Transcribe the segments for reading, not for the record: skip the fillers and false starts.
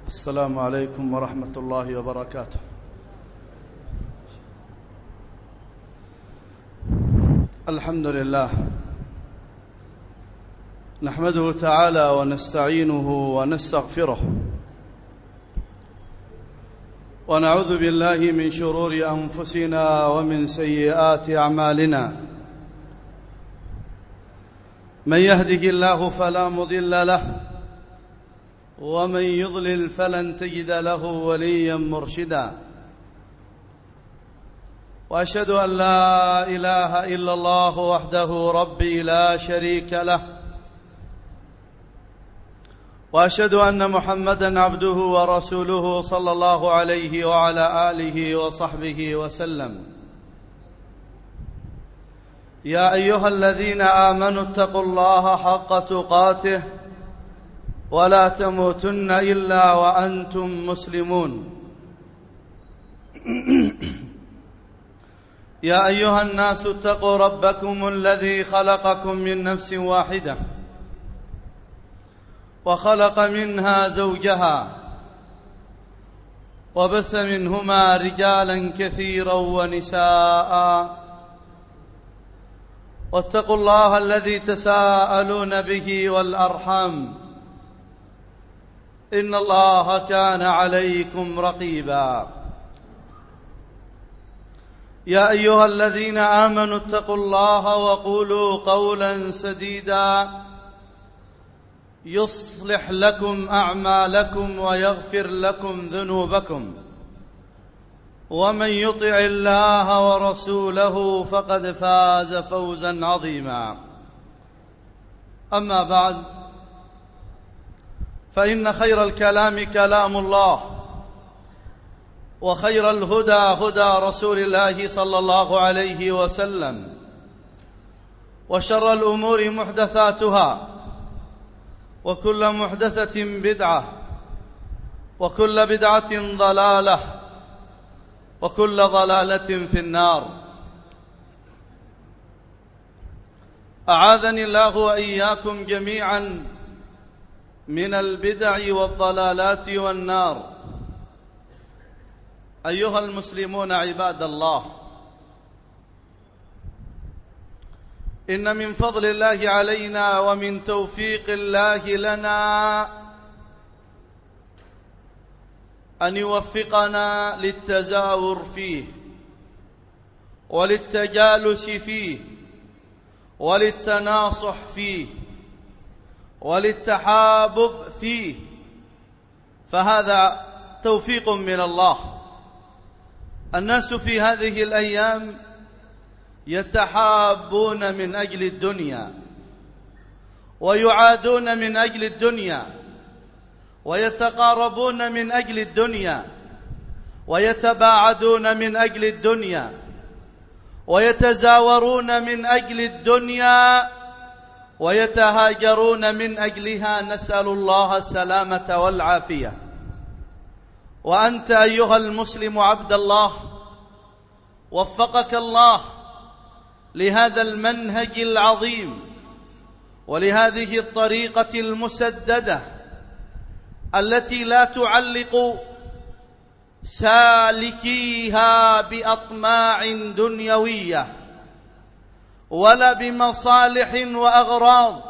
السلام عليكم ورحمة الله وبركاته. الحمد لله نحمده تعالى ونستعينه ونستغفره ونعوذ بالله من شرور أنفسنا ومن سيئات أعمالنا. من يهده الله فلا مضل له ومن يضلل فلن تجد له وليا مرشدا. وأشهد أن لا إله إلا الله وحده ربي لا شريك له، وأشهد أن محمدا عبده ورسوله صلى الله عليه وعلى آله وصحبه وسلم. يا أيها الذين آمنوا اتقوا الله حق تقاته ولا تموتن إلا وأنتم مسلمون. يا أيها الناس اتقوا ربكم الذي خلقكم من نفس واحدة وخلق منها زوجها وبث منهما رجالا كثيرا ونساء، واتقوا الله الذي تساءلون به والأرحام إن الله كان عليكم رقيبا. يا أيها الذين آمنوا اتقوا الله وقولوا قولا سديدا يصلح لكم أعمالكم ويغفر لكم ذنوبكم، ومن يطع الله ورسوله فقد فاز فوزا عظيما. أما بعد، فإن خير الكلام كلام الله، وخير الهدى هدى رسول الله صلى الله عليه وسلم، وشر الأمور محدثاتها، وكل محدثة بدعة، وكل بدعة ضلالة، وكل ضلالة في النار. أعاذني الله وإياكم جميعا من البدع والضلالات والنار. أيها المسلمون عباد الله، إن من فضل الله علينا ومن توفيق الله لنا أن يوفقنا للتزاور فيه، وللتجالس فيه، وللتناصح فيه، وللتحابب فيه، فهذا توفيق من الله. الناس في هذه الأيام يتحابون من أجل الدنيا، ويعادون من أجل الدنيا، ويتقاربون من أجل الدنيا، ويتباعدون من أجل الدنيا، ويتزاورون من أجل الدنيا، ويتهاجرون من أجلها. نسأل الله السلامة والعافية. وأنت أيها المسلم عبد الله، وفقك الله لهذا المنهج العظيم ولهذه الطريقة المسددة التي لا تعلق سالكيها بأطماع دنيوية ولا بمصالح وأغراض،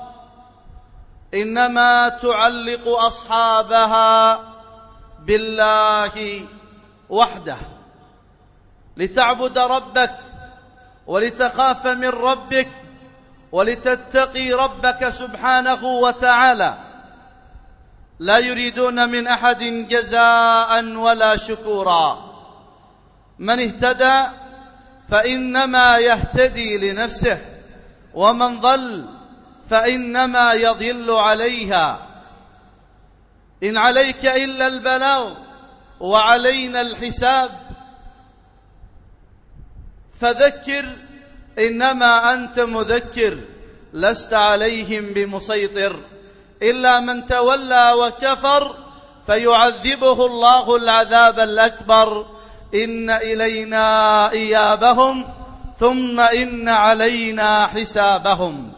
إنما تعلق أصحابها بالله وحده، لتعبد ربك ولتخاف من ربك ولتتقي ربك سبحانه وتعالى. لا يريدون من أحد جزاء ولا شكورا. من اهتدى فإنما يهتدي لنفسه، ومن ضل فإنما يضل عليها. إن عليك إلا البلاغ وعلينا الحساب، فذكر إنما أنت مذكر، لست عليهم بمسيطر، إلا من تولى وكفر فيعذبه الله العذاب الأكبر. إن إلينا إيابهم ثم إن علينا حسابهم.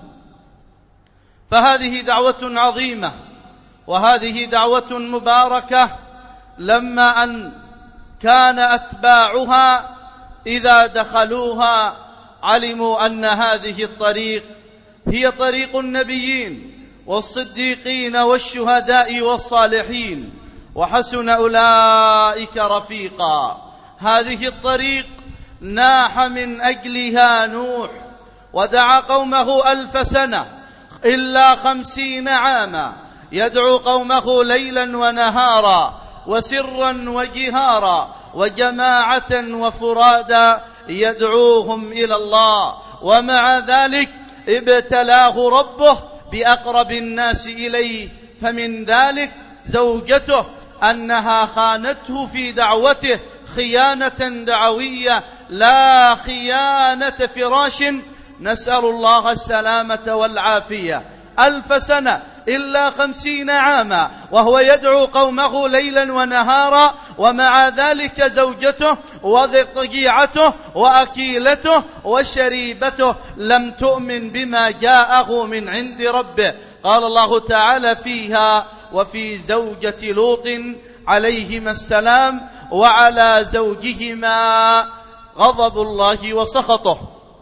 فهذه دعوة عظيمة، وهذه دعوة مباركة لما أن كان أتباعها إذا دخلوها علموا أن هذه الطريق هي طريق النبيين والصديقين والشهداء والصالحين، وحسن أولئك رفيقا. هذه الطريق ناح من أجلها نوح ودعا قومه 1000 سنة إلا 50 عاما، يدعو قومه ليلا ونهارا وسرا وجهارا وجماعة وفرادا يدعوهم إلى الله، ومع ذلك ابتلاه ربه بأقرب الناس إليه، فمن ذلك زوجته أنها خانته في دعوته خيانة دعوية لا خيانة فراش، نسأل الله السلامة والعافية. 1000 سنة إلا 50 عاما وهو يدعو قومه ليلا ونهارا، ومع ذلك زوجته وضجيعته وأكيلته وشريبته لم تؤمن بما جاءه من عند ربه. قال الله تعالى فيها: وفي زوجة لوط عليهما السلام وعلى زوجهما غضب الله وسخطه.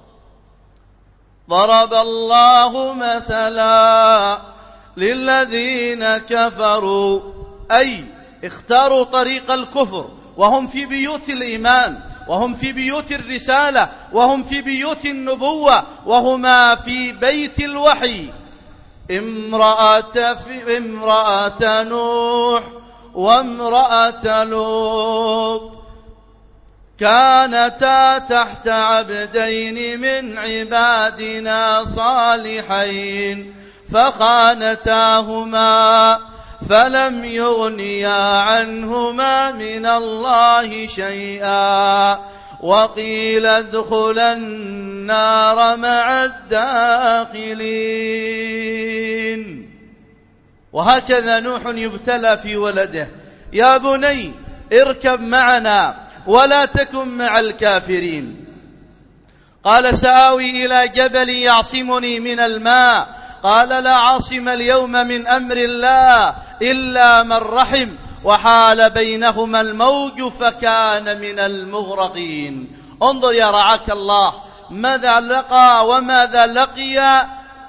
ضرب الله مثلا للذين كفروا، أي اختاروا طريق الكفر وهم في بيوت الإيمان وهم في بيوت الرسالة وهم في بيوت النبوة وهما في بيت الوحي. امرأة نوح وامرأة لوط كانتا تحت عبدين من عبادنا صالحين فخانتاهما فلم يغنيا عنهما من الله شيئا وقيل ادخلا النار مع الداخلين. وهكذا نوح يبتلى في ولده: يا بني اركب معنا ولا تكن مع الكافرين. قال: سآوي إلى جبل يعصمني من الماء. قال: لا عاصم اليوم من أمر الله إلا من رحم، وحال بينهما الموج فكان من المغرقين. انظر يا رعاك الله ماذا لقى وماذا لقي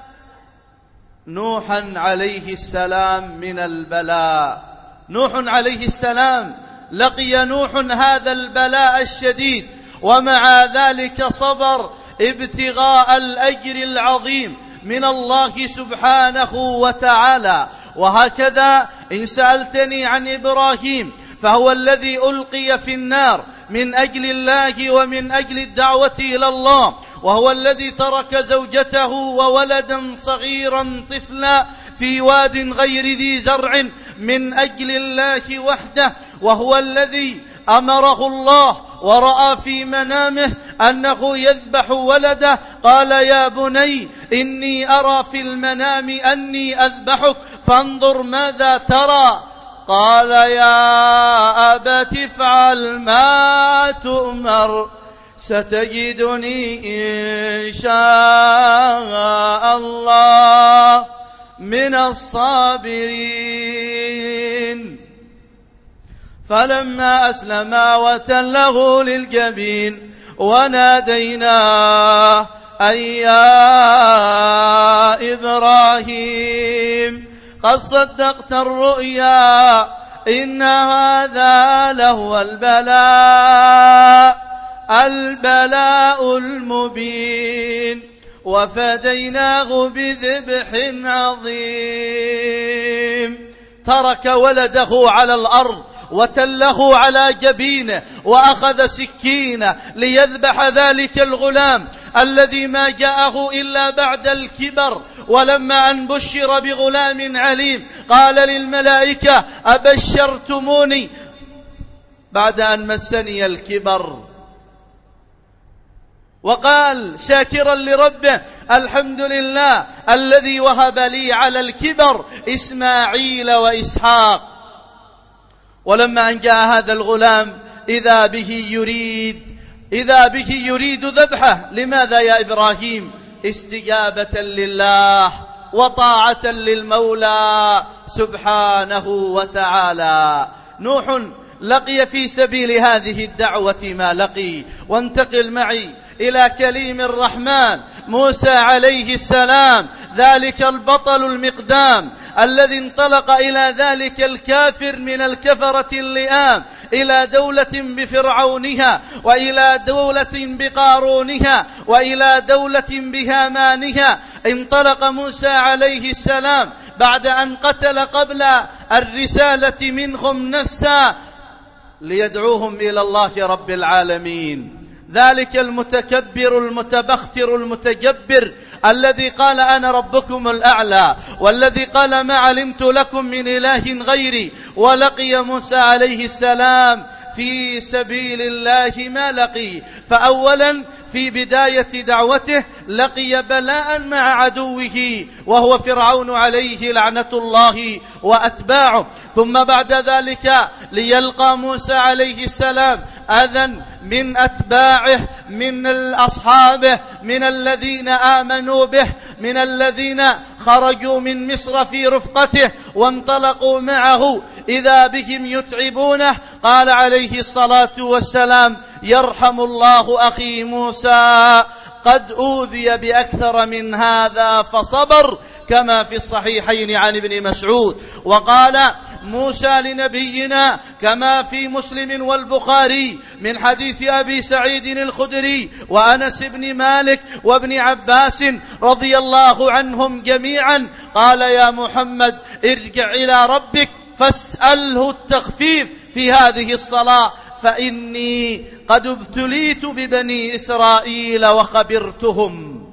نوحا عليه السلام من البلاء. نوح عليه السلام لقي نوح هذا البلاء الشديد، ومع ذلك صبر ابتغاء الأجر العظيم من الله سبحانه وتعالى. وهكذا إن سألتني عن إبراهيم فهو الذي ألقي في النار من أجل الله ومن أجل الدعوة إلى الله، وهو الذي ترك زوجته وولدا صغيرا طفلا في واد غير ذي زرع من أجل الله وحده، وهو الذي أمره الله ورأى في منامه أنه يذبح ولده. قال: يا بني إني أرى في المنام أني أذبحك فانظر ماذا ترى. قال: يا أبت افعل ما تؤمر ستجدني إن شاء الله من الصابرين. فلما أسلما وتله للجبين وناديناه أن يا إبراهيم قد صدقت الرؤيا إن هذا لهو البلاء المبين وفديناه بذبح عظيم. ترك ولده على الأرض وتله على جبينه وأخذ سكينة ليذبح ذلك الغلام الذي ما جاءه إلا بعد الكبر. ولما أن بشر بغلام عليم قال للملائكة: أبشرتموني بعد أن مسني الكبر؟ وقال شاكرا لربه: الحمد لله الذي وهب لي على الكبر إسماعيل وإسحاق. ولما أن جاء هذا الغلام إذا به يريد ذبحه. لماذا يا إبراهيم؟ استجابة لله وطاعة للمولى سبحانه وتعالى. نوح لقي في سبيل هذه الدعوة ما لقي. وانتقل معي إلى كليم الرحمن موسى عليه السلام، ذلك البطل المقدام الذي انطلق إلى ذلك الكافر من الكفرة اللئام إلى دولة بفرعونها، وإلى دولة بقارونها، وإلى دولة بهامانها. انطلق موسى عليه السلام بعد أن قتل قبل الرسالة منهم نفسا ليدعوهم إلى الله رب العالمين. ذلك المتكبر المتبختر المتجبر الذي قال أنا ربكم الأعلى، والذي قال ما علمت لكم من إله غيري. ولقي موسى عليه السلام في سبيل الله ما لقي. فأولا في بداية دعوته لقي بلاء مع عدوه وهو فرعون عليه لعنة الله وأتباعه. ثم بعد ذلك ليلقى موسى عليه السلام أذى من أتباعه، من أصحابه، من الذين آمنوا به، من الذين خرجوا من مصر في رفقته وانطلقوا معه، إذا بهم يتعبونه. قال عليه الصلاة والسلام يرحم الله أخي موسى قد أوذي بأكثر من هذا فصبر، كما في الصحيحين عن ابن مسعود. وقال موسى لنبينا كما في مسلم والبخاري من حديث أبي سعيد الخدري وأنس بن مالك وابن عباس رضي الله عنهم جميعا، قال يا محمد ارجع إلى ربك فاسأله التخفيف في هذه الصلاة، فإني قد ابتليت ببني إسرائيل وخبرتهم.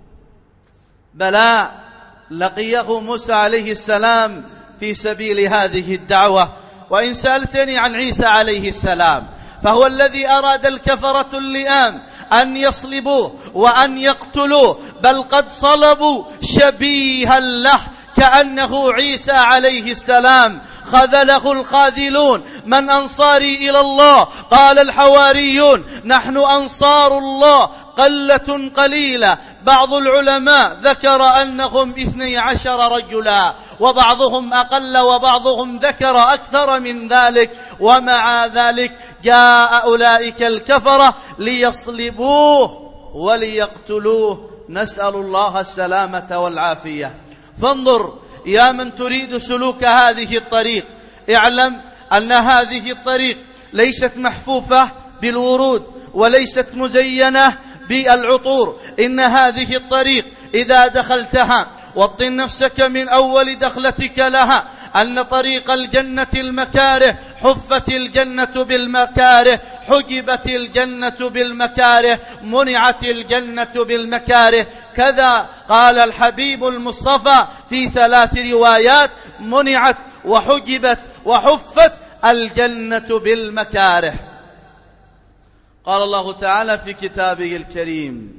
بلى لقيه موسى عليه السلام في سبيل هذه الدعوة. وإن سألتني عن عيسى عليه السلام فهو الذي أراد الكفرة اللئام أن يصلبوه وأن يقتلوه، بل قد صلبوا شبيها له كأنه عيسى عليه السلام. خذله الخاذلون. من أنصاري إلى الله؟ قال الحواريون نحن أنصار الله قلة قليلة. بعض العلماء ذكر أنهم 12 رجلا، وبعضهم أقل وبعضهم ذكر أكثر من ذلك. ومع ذلك جاء أولئك الكفرة ليصلبوه وليقتلوه، نسأل الله السلامة والعافية. فانظر يا من تريد سلوك هذه الطريق، اعلم أن هذه الطريق ليست محفوفة بالورود وليست مزينة بالعطور. إن هذه الطريق إذا دخلتها وطن نفسك من أول دخلتك لها أن طريق الجنة المكاره، حفت الجنة بالمكاره، حجبت الجنة بالمكاره، منعت الجنة بالمكاره. كذا قال الحبيب المصطفى في 3 روايات: منعت وحجبت وحفت الجنة بالمكاره. قال الله تعالى في كتابه الكريم: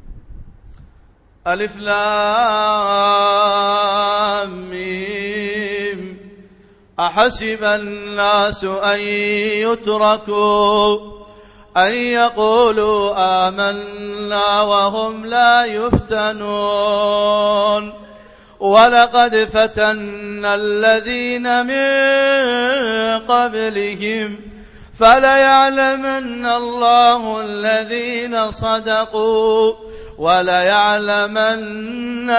ألف لام ميم أحسب الناس أن يتركوا أن يقولوا آمنا وهم لا يفتنون ولقد فتنا الذين من قبلهم فليعلمن الله الذين صدقوا وليعلمن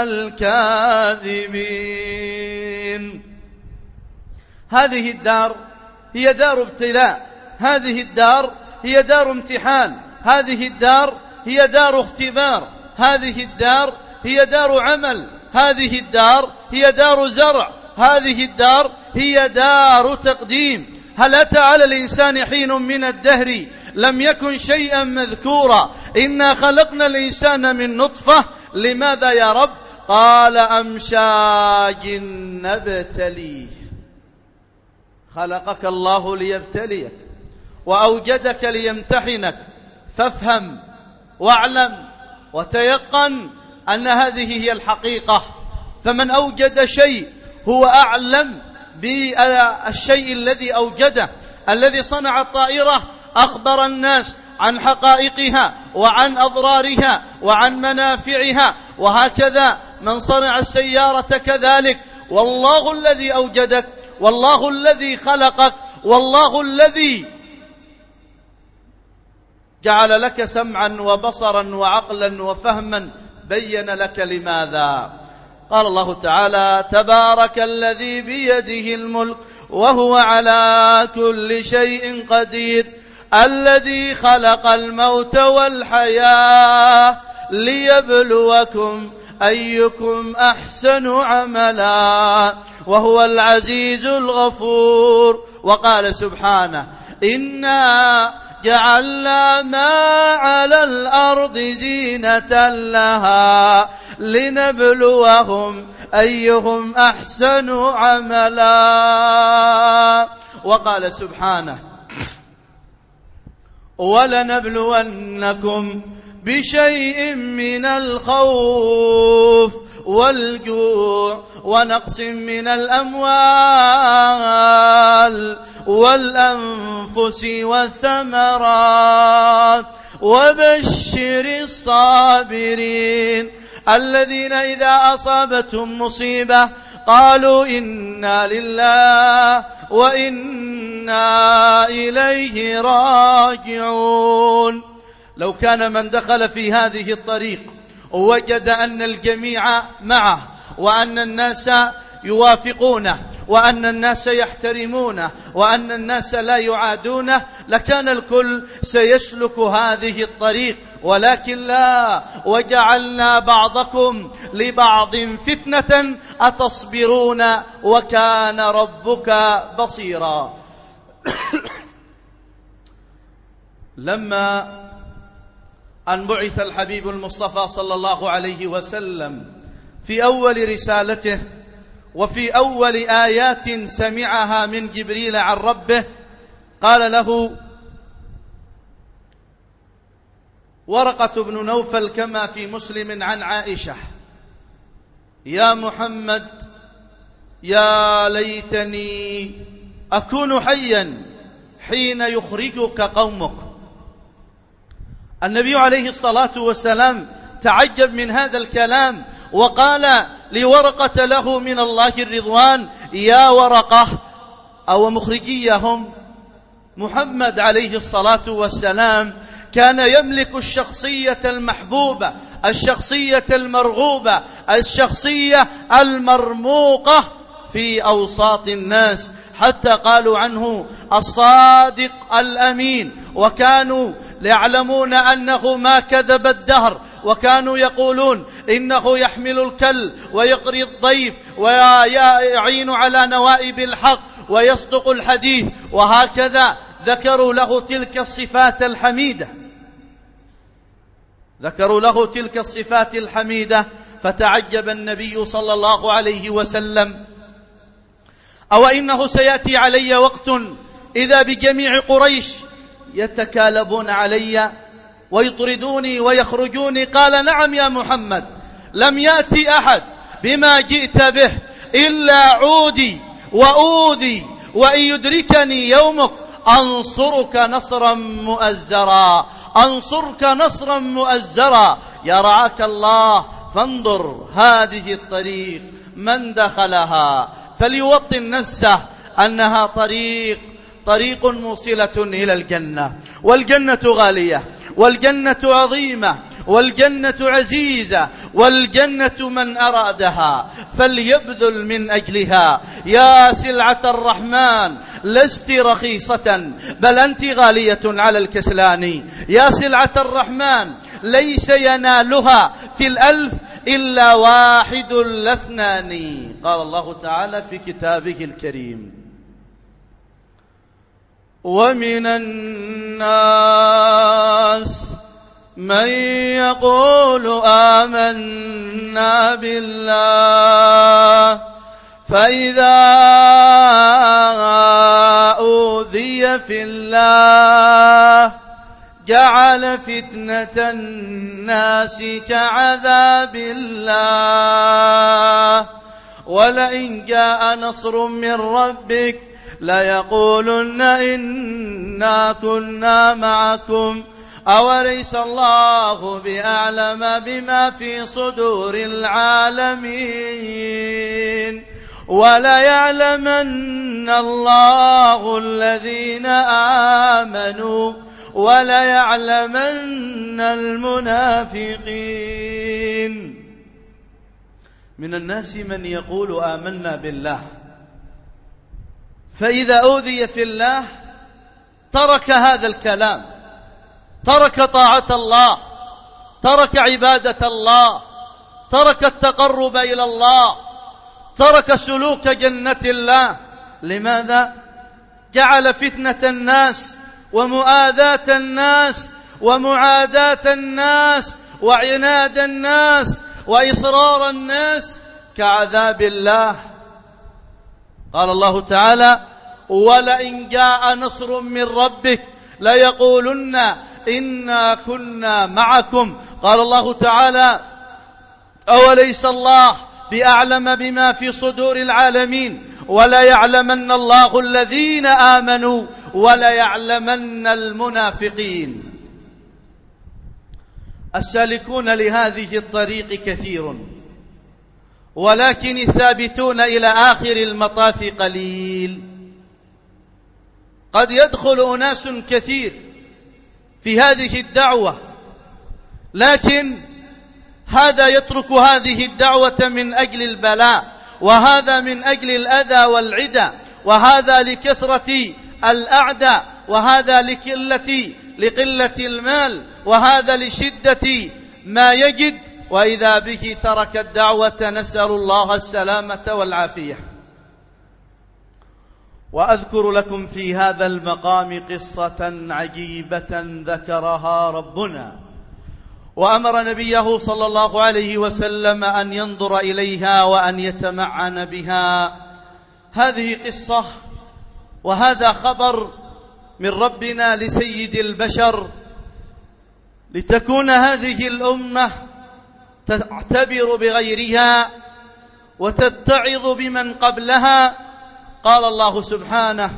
الكاذبين. هذه الدار هي دار ابتلاء، هذه الدار هي دار امتحان، هذه الدار هي دار اختبار، هذه الدار هي دار عمل، هذه الدار هي دار زرع، هذه الدار هي دار تقديم. هل أتى على الإنسان حين من الدهر لم يكن شيئا مذكورا؟ إنا خلقنا الإنسان من نطفة. لماذا يا رب؟ قال أمشاج نبتليه. خلقك الله ليبتليك وأوجدك ليمتحنك، فافهم واعلم وتيقن أن هذه هي الحقيقة. فمن أوجد شيء هو أعلم بالشيء الذي أوجده. الذي صنع الطائرة أخبر الناس عن حقائقها وعن أضرارها وعن منافعها، وهكذا من صنع السيارة كذلك. والله الذي أوجدك، والله الذي خلقك، والله الذي جعل لك سمعا وبصرا وعقلا وفهما بين لك لماذا. قال الله تعالى: تبارك الذي بيده الملك وهو على كل شيء قدير الذي خلق الموت والحياة ليبلوكم أيكم أحسن عملا وهو العزيز الغفور. وقال سبحانه: إنا جعلنا ما على الأرض زينة لها لنبلوهم أيهم أحسن عملا. وقال سبحانه: ولنبلونكم بشيء من الخوف والجوع ونقص من الأموال والأنفس والثمرات وبشر الصابرين الذين إذا أصابتهم مصيبة قالوا إنا لله وإنا إليه راجعون. لو كان من دخل في هذه الطريق ووجد أن الجميع معه وأن الناس يوافقونه وأن الناس يحترمونه وأن الناس لا يعادونه لكان الكل سيسلك هذه الطريق، ولكن لا، وجعلنا بعضكم لبعض فتنة أتصبرون وكان ربك بصيرا. لما أن بعث الحبيب المصطفى صلى الله عليه وسلم في أول رسالته وفي أول آيات سمعها من جبريل عن ربه، قال له ورقة بن نوفل كما في مسلم عن عائشة: يا محمد، يا ليتني أكون حيا حين يخرجك قومك. النبي عليه الصلاة والسلام تعجب من هذا الكلام وقال لورقة له من الله الرضوان: يا ورقة، أو مخرجيهم محمد عليه الصلاة والسلام كان يملك الشخصية المحبوبة، الشخصية المرغوبة، الشخصية المرموقة في أوساط الناس، حتى قالوا عنه الصادق الأمين، وكانوا يعلمون أنه ما كذب الدهر، وكانوا يقولون إنه يحمل الكل ويقري الضيف ويعين على نوائب الحق ويصدق الحديث، وهكذا ذكروا له تلك الصفات الحميدة، ذكروا له تلك الصفات الحميدة. فتعجب النبي صلى الله عليه وسلم: أو إنه سيأتي علي وقت إذا بجميع قريش يتكالبون علي ويطردوني ويخرجوني؟ قال: نعم يا محمد، لم يأتي أحد بما جئت به إلا عودي وأودي، وإن يدركني يومك أنصرك نصرا مؤزرا، أنصرك نصرا مؤزرا. يا رعاك الله، فانظر هذه الطريق من دخلها فليوطن نفسه أنها طريق موصلة إلى الجنة، والجنة غالية، والجنة عظيمة، والجنة عزيزة، والجنة من أرادها فليبذل من أجلها. يا سلعة الرحمن لست رخيصة بل أنت غالية على الكسلان. يا سلعة الرحمن ليس ينالها في الألف إلا واحد لاثنان. قال الله تعالى في كتابه الكريم: ومن الناس من يقول آمنا بالله فإذا أوذي في الله جعل فتنة الناس كعذاب الله ولئن جاء نصر من ربك ليقولن إنا كنا معكم أوليس الله بأعلم بما في صدور العالمين. وليعلمن الله الذين آمنوا وليعلمن المنافقين. من الناس من يقول آمنا بالله، فإذا أوذي في الله ترك هذا الكلام، ترك طاعة الله، ترك عبادة الله، ترك التقرب إلى الله، ترك سلوك جنة الله. لماذا؟ جعل فتنة الناس ومؤاذاة الناس ومعاداة الناس وعناد الناس وإصرار الناس كعذاب الله. قال الله تعالى: ولئن جاء نصر من ربك ليقولن إنا كنا معكم. قال الله تعالى: أوليس الله بأعلم بما في صدور العالمين وليعلمن الله الذين آمنوا وليعلمن المنافقين. السالكون لهذه الطريق كثير، ولكن الثابتون إلى آخر المطاف قليل. قد يدخل أناس كثير في هذه الدعوة، لكن هذا يترك هذه الدعوة من أجل البلاء، وهذا من أجل الأذى والعدى، وهذا لكثرة الأعداء، وهذا لقلة المال، وهذا لشدة ما يجد، وإذا به ترك الدعوة. نسأل الله السلامة والعافية. وأذكر لكم في هذا المقام قصة عجيبة ذكرها ربنا، وأمر نبيه صلى الله عليه وسلم أن ينظر إليها وأن يتمعن بها. هذه قصة وهذا خبر من ربنا لسيد البشر، لتكون هذه الأمة تعتبر بغيرها وتتعظ بمن قبلها. قال الله سبحانه: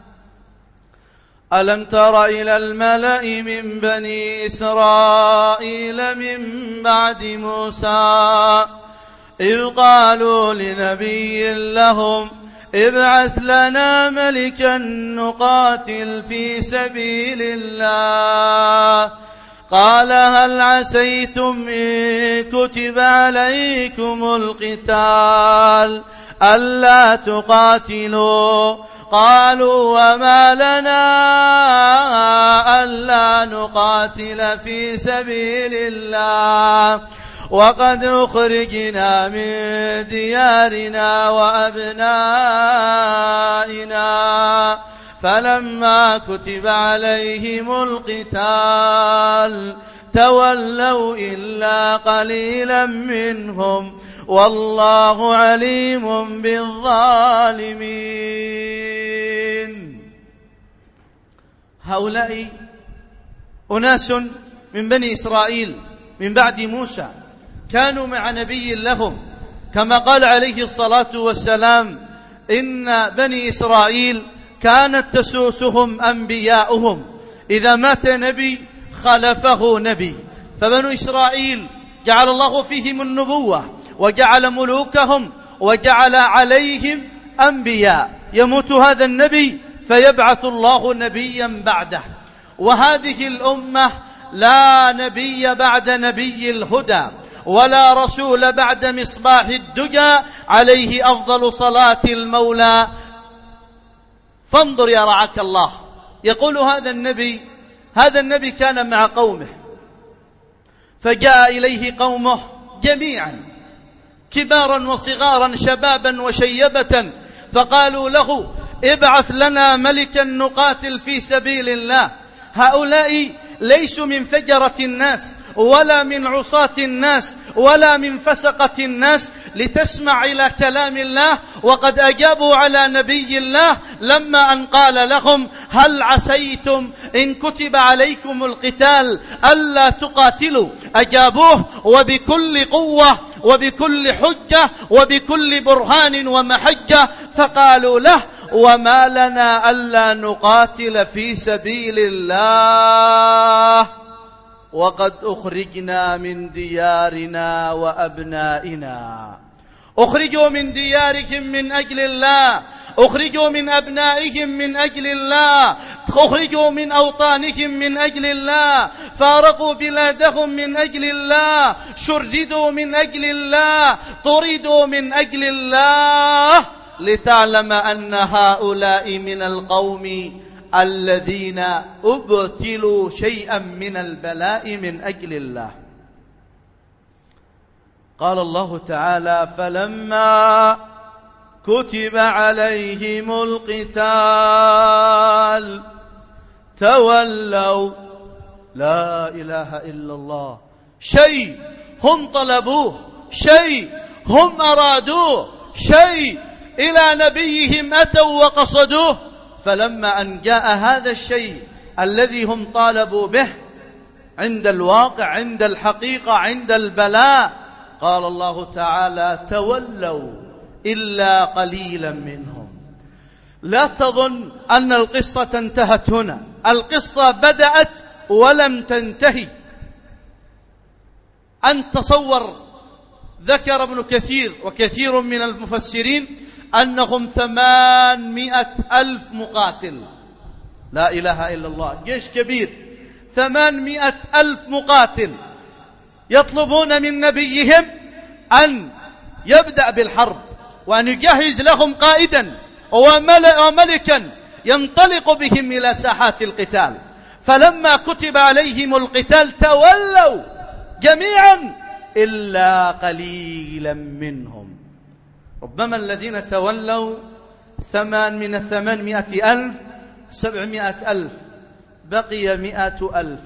ألم تر إلى الملأ من بني إسرائيل من بعد موسى إذ قالوا لنبي لهم ابعث لنا ملكا نقاتل في سبيل الله قال هل عسيتم إن كتب عليكم القتال ألا تقاتلوا قالوا وما لنا ألا نقاتل في سبيل الله وقد أخرجنا من ديارنا وأبنائنا فلما كتب عليهم القتال تولوا إلا قليلا منهم والله عليم بالظالمين. هؤلاء أناس من بني إسرائيل من بعد موسى، كانوا مع نبي لهم، كما قال عليه الصلاة والسلام: إن بني إسرائيل كانت تسوسهم أنبياؤهم، إذا مات نبي خلفه نبي. فبنو إسرائيل جعل الله فيهم النبوة وجعل ملوكهم وجعل عليهم أنبياء، يموت هذا النبي فيبعث الله نبيا بعده. وهذه الأمة لا نبي بعد نبي الهدى ولا رسول بعد مصباح الدجى، عليه أفضل صلاة المولى. فانظر يا رعاك الله، يقول هذا النبي كان مع قومه، فجاء إليه قومه جميعا كبارا وصغارا شبابا وشيبة، فقالوا له ابعث لنا ملكا نقاتل في سبيل الله. هؤلاء ليسوا من فجرة الناس ولا من عصاة الناس ولا من فسقة الناس لتسمع إلى كلام الله، وقد أجابوا على نبي الله لما أن قال لهم هل عسيتم إن كتب عليكم القتال ألا تقاتلوا. أجابوه وبكل قوة وبكل حجة وبكل برهان ومحجة، فقالوا له وما لنا ألا نقاتل في سبيل الله وقد أخرجنا من ديارنا وأبنائنا أخرجوا من ديارهم من أجل الله، أخرجوا من أبنائهم من أجل الله، أخرجوا من أوطانهم من أجل الله، فارقوا بلادهم من أجل الله، شردوا من أجل الله، طردوا من أجل الله، لتعلم أن هؤلاء من القوم الذين ابتلوا شيئا من البلاء من أجل الله. قال الله تعالى: فلما كتب عليهم القتال تولوا. لا إله إلا الله. شيء هم طلبوه، شيء هم أرادوه، شيء إلى نبيهم أتوا وقصدوه، فلما أن جاء هذا الشيء الذي هم طالبوا به عند الواقع، عند الحقيقة، عند البلاء، قال الله تعالى: تولوا إلا قليلا منهم. لا تظن أن القصة انتهت هنا، القصة بدأت ولم تنتهي. أن تصور، ذكر ابن كثير وكثير من المفسرين أنهم 800,000 مقاتل. لا إله إلا الله، جيش كبير، 800,000 مقاتل يطلبون من نبيهم أن يبدأ بالحرب، وأن يجهز لهم قائدا وملكا ينطلق بهم إلى ساحات القتال. فلما كتب عليهم القتال تولوا جميعا إلا قليلا منهم. ربما الذين تولوا من 800,000 700,000، بقي 100,000.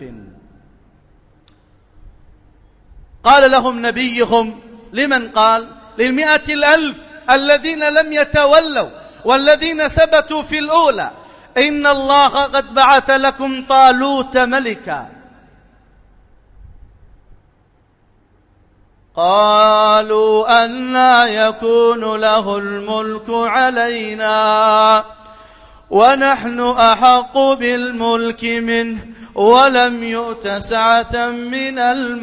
قال لهم نبيهم، لمن قال؟ ل100,000 الذين لم يتولوا والذين ثبتوا في الأولى: إن الله قد بعث لكم طالوت ملكا. قالوا أنى يكون له الملك علينا ونحن أحق بالملك منه ولم يؤت سعة من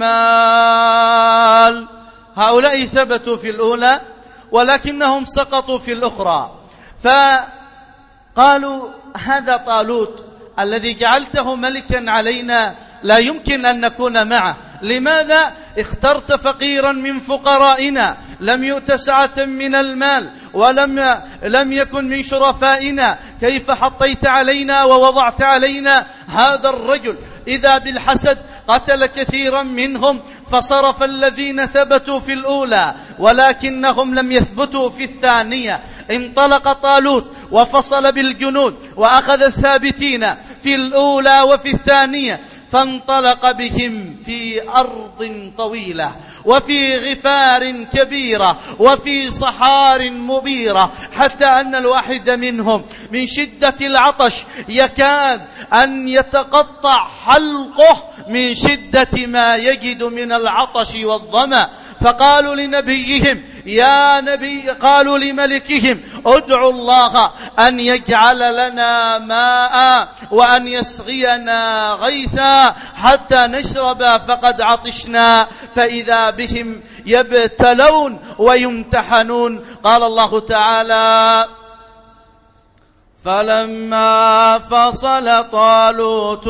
المال. هؤلاء ثبتوا في الأولى ولكنهم سقطوا في الأخرى، فقالوا: هذا طالوت الذي جعلته ملكا علينا لا يمكن أن نكون معه. لماذا اخترت فقيرا من فقرائنا لم يؤت سعة من المال ولم يكن من شرفائنا؟ كيف حطيت علينا ووضعت علينا هذا الرجل؟ إذا بالحسد قتل كثيرا منهم، فصرف الذين ثبتوا في الأولى ولكنهم لم يثبتوا في الثانية. انطلق طالوت وفصل بالجنود وأخذ الثابتين في الأولى وفي الثانية، فانطلق بهم في أرض طويلة وفي غفار كبيرة وفي صحار مبيرة، حتى أن الواحد منهم من شدة العطش يكاد أن يتقطع حلقه من شدة ما يجد من العطش والظمأ. فقالوا لنبيهم قالوا لملكهم: ادعوا الله أن يجعل لنا ماء وأن يسقينا غيثا حتى نشرب فقد عطشنا. فإذا بهم يبتلون ويمتحنون. قال الله تعالى: فلما فصل طالوت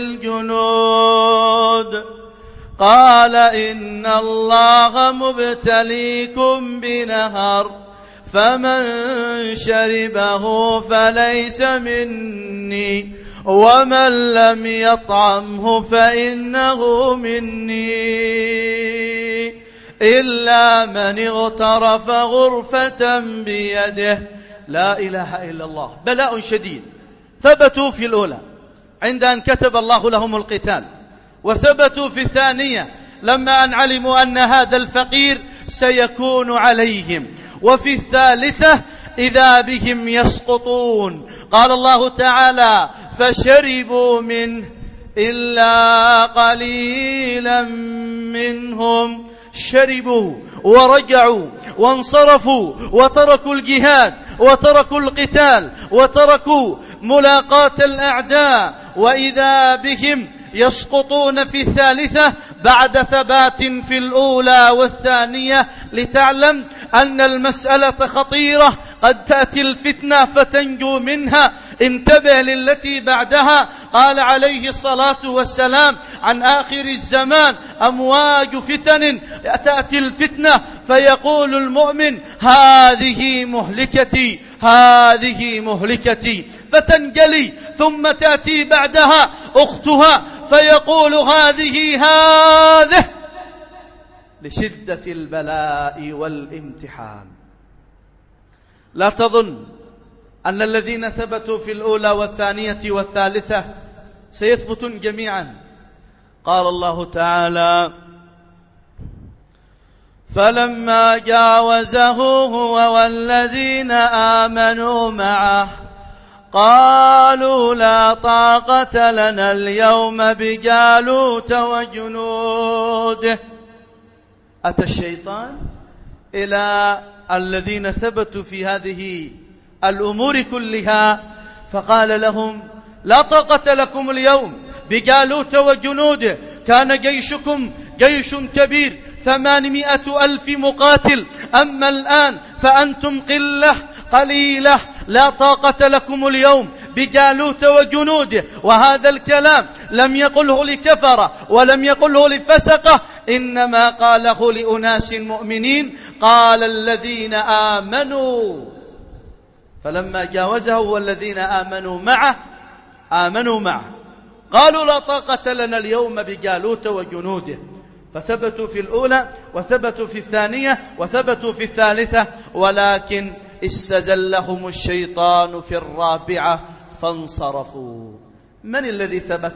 بالجنود قال إن الله مبتليكم بنهر فمن شربه فليس مني ومن لم يطعمه فإنه مني إلا من اغترف غرفة بيده. لا إله إلا الله. بلاء شديد. ثبتوا في الأولى عند أن كتب الله لهم القتال، وثبتوا في الثانية لما أن علموا أن هذا الفقير سيكون عليهم، وفي الثالثة إذا بهم يسقطون. قال الله تعالى: فشربوا منه إلا قليلا منهم. شربوا ورجعوا وانصرفوا وتركوا الجهاد وتركوا القتال وتركوا ملاقاة الأعداء، وإذا بهم يسقطون في الثالثة بعد ثبات في الأولى والثانية، لتعلم أن المسألة خطيرة، قد تأتي الفتنة فتنجو منها. انتبه للتي بعدها. قال عليه الصلاة والسلام عن آخر الزمان: أمواج فتن، تأتي الفتنة فيقول المؤمن: هذه مهلكتي، هذه مهلكتي، فتنجلي، ثم تأتي بعدها أختها فيقول: هذه لشدة البلاء والامتحان. لا تظن أن الذين ثبتوا في الأولى والثانية والثالثة سيثبتون جميعا. قال الله تعالى: فلما جاوزه هو والذين آمنوا معه قالوا لا طاقة لنا اليوم بجالوت وجنوده. أتى الشيطان إلى الذين ثبتوا في هذه الأمور كلها فقال لهم: لا طاقة لكم اليوم بجالوت وجنوده، كان جيشكم جيش كبير 800,000 مقاتل، أما الآن فأنتم قليلة، لا طاقة لكم اليوم بجالوت وجنوده. وهذا الكلام لم يقله لكفرة ولم يقله لفسقة، إنما قاله لأناس مؤمنين. قال الذين آمنوا، فلما جاوزه والذين آمنوا معه قالوا لا طاقة لنا اليوم بجالوت وجنوده، فثبتوا في الأولى وثبتوا في الثانية وثبتوا في الثالثة، ولكن استزلهم الشيطان في الرابعة فانصرفوا. من الذي ثبت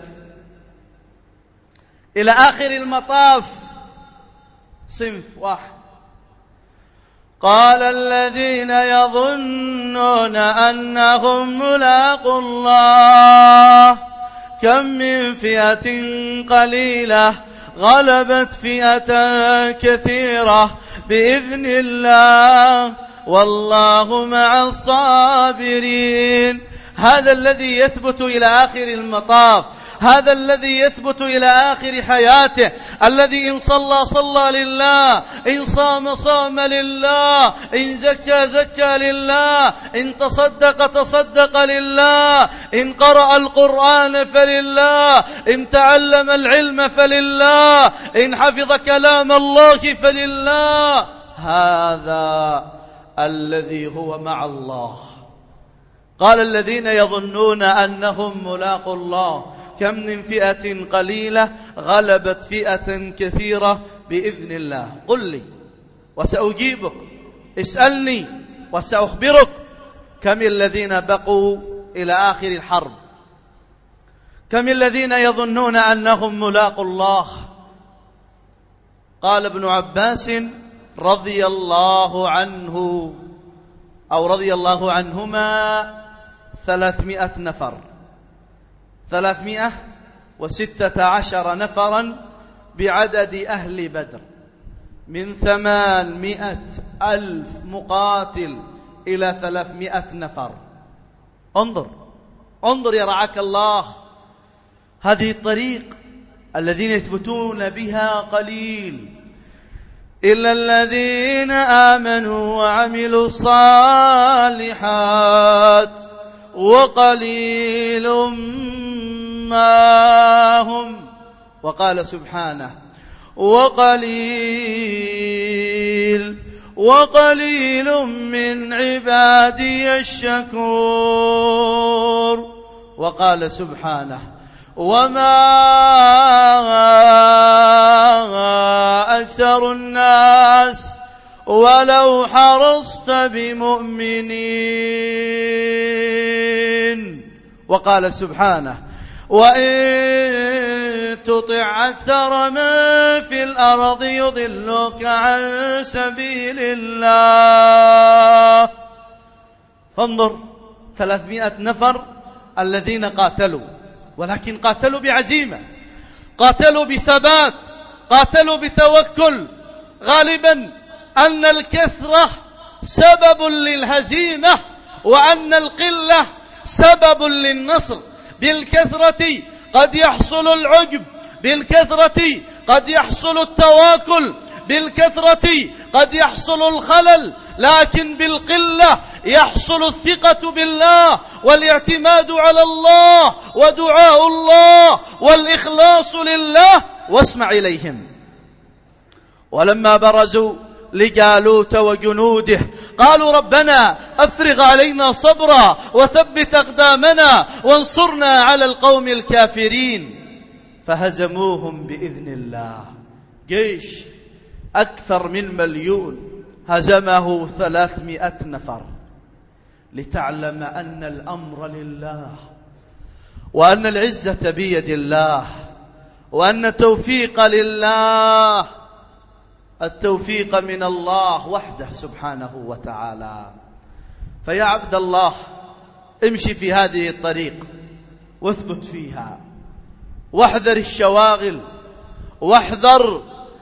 إلى آخر المطاف؟ صنف واحد. قال الذين يظنون أنهم ملاقو الله كم من فئة قليلة غلبت فئة كثيرة بإذن الله والله مع الصابرين. هذا الذي يثبت إلى آخر المطاف، هذا الذي يثبت إلى آخر حياته، الذي إن صلى لله، إن صام لله، إن زكى لله، إن تصدق لله، إن قرأ القرآن فلله، إن تعلم العلم فلله، إن حفظ كلام الله فلله. هذا الذي هو مع الله. قال الذين يظنون أنهم ملاقو الله كم من فئة قليلة غلبت فئة كثيرة بإذن الله. قل لي وسأجيبك، اسألني وسأخبرك، كم الذين بقوا إلى آخر الحرب؟ كم الذين يظنون أنهم ملاقو الله؟ قال ابن عباس رضي الله عنه أو رضي الله عنهما 300 نفر، 316 نفرا بعدد أهل بدر، من 800,000 مقاتل إلى 300 نفر. انظر يا رعاك الله، هذه الطريق الذين يثبتون بها قليل، إلا الذين آمنوا وعملوا الصالحات وقليل ما هم. وقال سبحانه: وقليل من عبادي الشكور. وقال سبحانه: وما أكثر الناس ولو حرصت بمؤمنين. وقال سبحانه: وإن تطع أكثر من في الأرض يضلوك عن سبيل الله. فانظر 300 نفر الذين قاتلوا، ولكن قاتلوا بعزيمة، قاتلوا بثبات، قاتلوا بتوكل. غالبا أن الكثرة سبب للهزيمة وأن القلة سبب للنصر. بالكثرة قد يحصل العجب بالكثرة، قد يحصل التواكل بالكثرة، قد يحصل الخلل، لكن بالقلة يحصل الثقة بالله والاعتماد على الله ودعاء الله والإخلاص لله. واسمع إليهم. ولما برزوا لجالوت وجنوده قالوا ربنا أفرغ علينا صبرا وثبت أقدامنا وانصرنا على القوم الكافرين. فهزموهم بإذن الله. جيش أكثر من 1,000,000 هزمه 300 نفر، لتعلم أن الأمر لله، وأن العزة بيد الله، وأن التوفيق لله، التوفيق من الله وحده سبحانه وتعالى. فيا عبد الله، امشي في هذه الطريق واثبت فيها، واحذر الشواغل، واحذر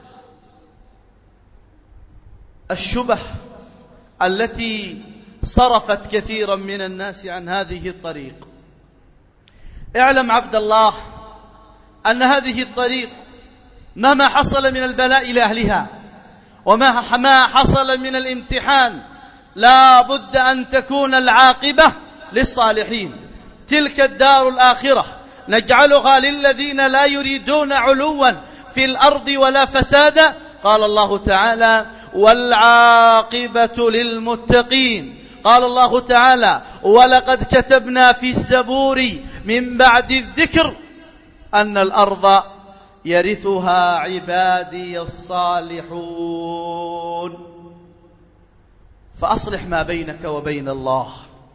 الشبه التي صرفت كثيرا من الناس عن هذه الطريق. اعلم عبد الله أن هذه الطريق مهما حصل من البلاء لأهلها وما حصل من الامتحان لا بد أن تكون العاقبة للصالحين. تلك الدار الآخرة نجعلها للذين لا يريدون علوا في الأرض ولا فسادا. قال الله تعالى والعاقبة للمتقين. قال الله تعالى ولقد كتبنا في الزبور من بعد الذكر أن الأرض يرثها عبادي الصالحون. فأصلح ما بينك وبين الله،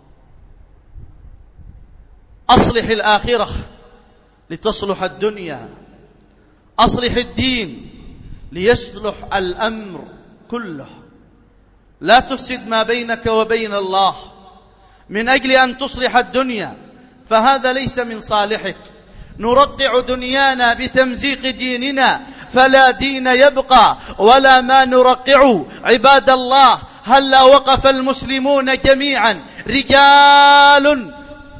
أصلح الآخرة لتصلح الدنيا، أصلح الدين ليصلح الأمر كله. لا تفسد ما بينك وبين الله من أجل أن تصلح الدنيا، فهذا ليس من صالحك. نرقع دنيانا بتمزيق ديننا فلا دين يبقى ولا ما نرقع. عباد الله، هلا وقف المسلمون جميعا رجال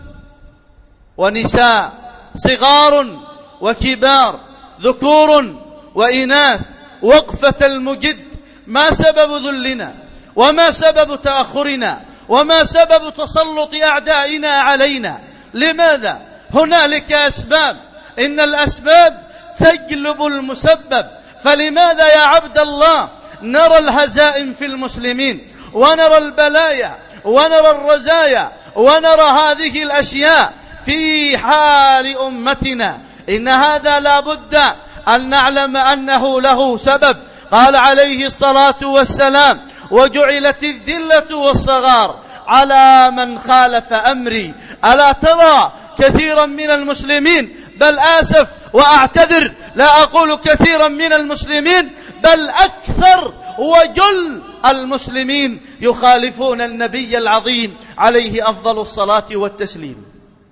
ونساء، صغار وكبار، ذكور وإناث، وقفة المجد. ما سبب ذلنا؟ وما سبب تأخرنا؟ وما سبب تسلط أعدائنا علينا؟ لماذا؟ هنالك أسباب، إن الأسباب تجلب المسبب. فلماذا يا عبد الله نرى الهزائم في المسلمين، ونرى البلايا، ونرى الرزايا، ونرى هذه الأشياء في حال أمتنا؟ إن هذا لا بد أن نعلم أنه له سبب. قال عليه الصلاة والسلام وجعلت الذلة والصغار على من خالف أمري. ألا ترى كثيرا من المسلمين، بل آسف وأعتذر لا أقول كثيرا من المسلمين، بل أكثر وجل المسلمين يخالفون النبي العظيم عليه أفضل الصلاة والتسليم.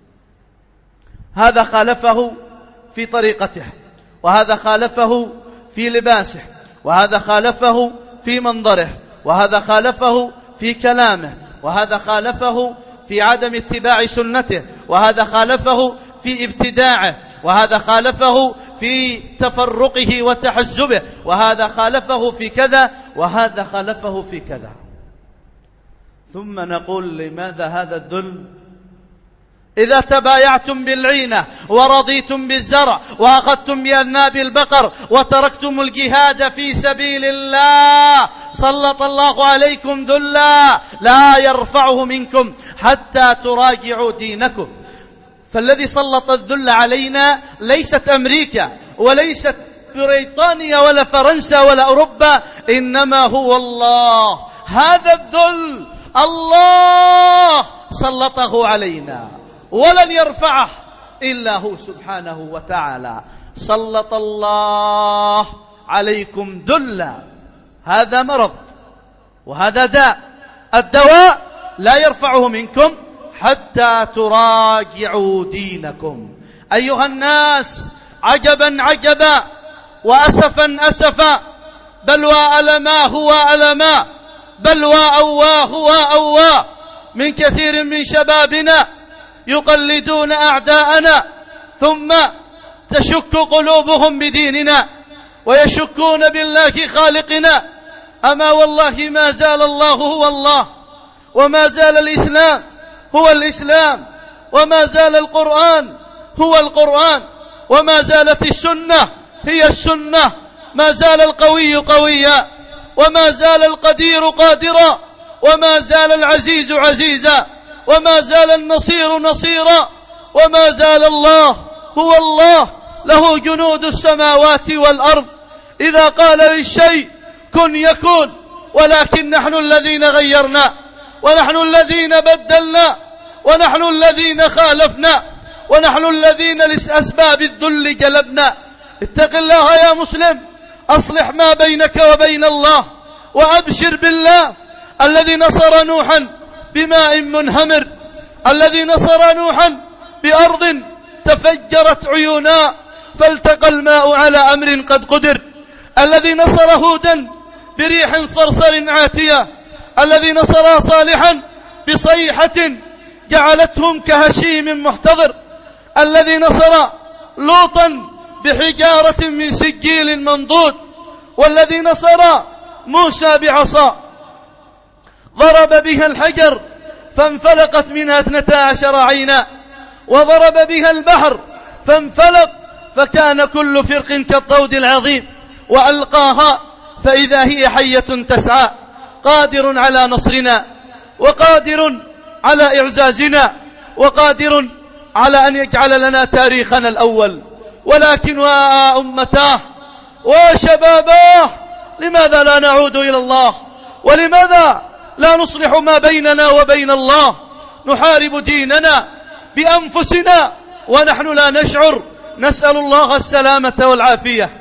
هذا خالفه في طريقته، وهذا خالفه في لباسه، وهذا خالفه في منظره، وهذا خالفه في كلامه، وهذا خالفه في عدم اتباع سنته، وهذا خالفه في ابتداعه، وهذا خالفه في تفرقه وتحزبه، وهذا خالفه في كذا، وهذا خالفه في كذا. ثم نقول لماذا هذا الذل؟ إذا تبايعتم بالعينة ورضيتم بالزرع وأخذتم بأذناب البقر وتركتم الجهاد في سبيل الله سلط الله عليكم ذلا لا يرفعه منكم حتى تراجعوا دينكم. فالذي سلط الذل علينا ليست أمريكا وليست بريطانيا ولا فرنسا ولا أوروبا، إنما هو الله. هذا الذل الله سلطه علينا ولن يرفعه إلا هو سبحانه وتعالى. سلط الله عليكم ذلا. هذا مرض وهذا داء. الدواء لا يرفعه منكم حتى تراجعوا دينكم. أيها الناس، عجبا عجبا وأسفا أسفا، بلوى ألما هو ألما، بلوى أواه هو أواه، من كثير من شبابنا يقلدون أعداءنا ثم تشك قلوبهم بديننا ويشكون بالله خالقنا. أما والله ما زال الله هو الله، وما زال الإسلام هو الإسلام، وما زال القرآن هو القرآن، وما زالت السنة هي السنة. ما زال القوي قويا، وما زال القدير قادرا، وما زال العزيز عزيزا، وما زال النصير نصيرا، وما زال الله هو الله، له جنود السماوات والأرض. إذا قال للشيء كن يكون، ولكن نحن الذين غيرنا، ونحن الذين بدلنا، ونحن الذين خالفنا، ونحن الذين لأسباب الذل جلبنا. اتق الله يا مسلم، أصلح ما بينك وبين الله، وأبشر بالله الذي نصر نوحا بماء منهمر، الذي نصر نوحا بأرض تفجرت عيونا فالتقى الماء على أمر قد قدر، الذي نصر هودا بريح صرصر عاتية، الذي نصر صالحا بصيحة جعلتهم كهشيم محتضر، الذي نصر لوطا بحجارة من سجيل منضود، والذي نصر موسى بعصا ضرب بها الحجر فانفلقت منها 12 عينا، وضرب بها البحر فانفلق فكان كل فرق كالطود العظيم، وألقاها فإذا هي حية تسعى. قادر على نصرنا، وقادر على إعزازنا، وقادر على أن يجعل لنا تاريخنا الأول. ولكن وأمتاه وشباباه، لماذا لا نعود إلى الله؟ ولماذا لا نصلح ما بيننا وبين الله؟ نحارب ديننا بأنفسنا ونحن لا نشعر. نسأل الله السلامة والعافية.